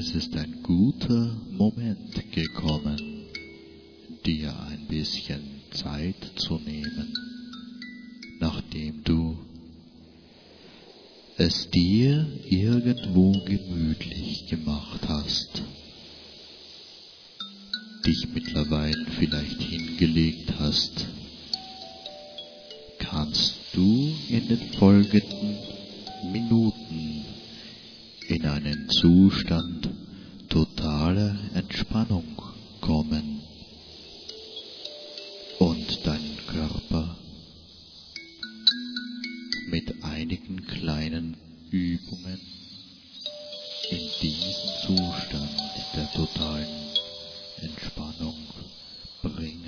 Es ist ein guter Moment gekommen, dir ein bisschen Zeit zu nehmen, nachdem du es dir irgendwo gemütlich gemacht hast, dich mittlerweile vielleicht hingelegt hast, kannst du in den folgenden Minuten in einen Zustand totaler Entspannung kommen und deinen Körper mit einigen kleinen Übungen in diesen Zustand der totalen Entspannung bringen.